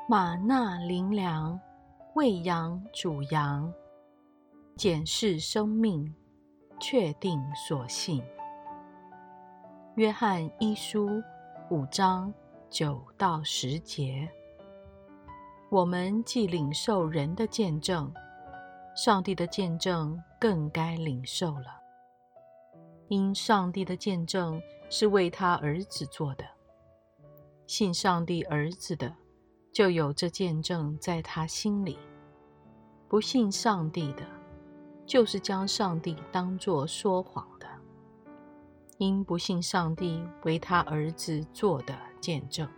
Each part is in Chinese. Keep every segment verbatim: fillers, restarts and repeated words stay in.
玛纳灵粮，喂养主羊，检视生命，确定所信。约翰一书五章九到十节。我们既领受人的见证，上帝的见证更该领受了。因上帝的见证是为他儿子做的，信上帝儿子的，就有这见证在他心里。不信上帝的，就是将上帝当作说谎的，因不信上帝为他儿子做的见证。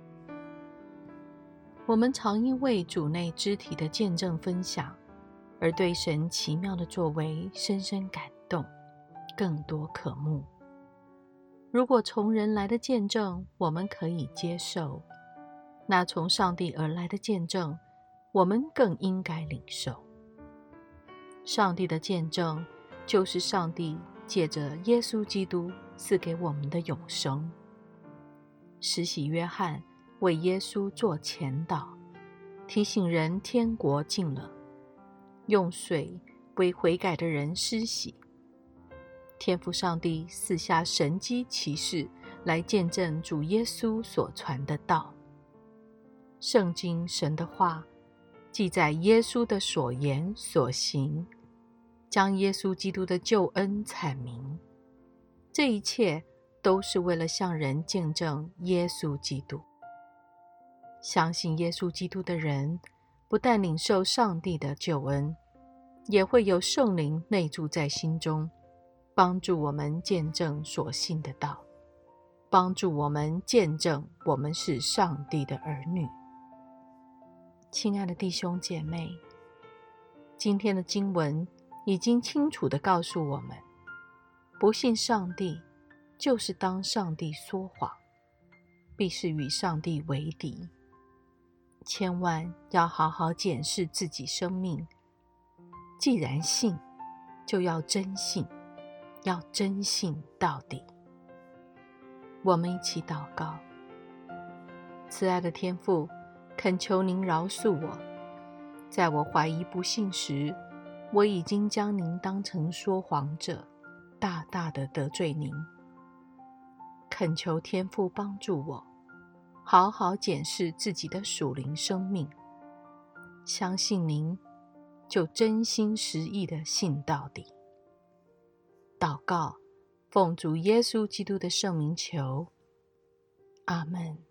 我们常因为主内肢体的见证分享，而对神奇妙的作为深深感动，更多渴慕。如果从人来的见证我们可以接受，那从上帝而来的见证我们更应该领受。上帝的见证就是上帝借着耶稣基督赐给我们的永生。施洗约翰为耶稣做前导，提醒人天国近了，用水为悔改的人施洗。天父上帝赐下神迹奇事来见证主耶稣所传的道。圣经神的话记载耶稣的所言所行，将耶稣基督的救恩阐明。这一切都是为了向人见证耶稣基督。相信耶稣基督的人，不但领受上帝的救恩，也会有圣灵内住在心中，帮助我们见证所信的道，帮助我们见证我们是上帝的儿女。亲爱的弟兄姐妹，今天的经文已经清楚地告诉我们，不信上帝就是当上帝说谎，必是与上帝为敌。千万要好好检视自己生命，既然信，就要真信，要真信到底。我们一起祷告。慈爱的天父，恳求您饶恕我，在我怀疑不信时，我已经将您当成说谎者，大大的得罪您。恳求天父帮助我，好好检视自己的属灵生命，相信您，就真心实意的信到底。祷告，奉主耶稣基督的圣名求，阿们。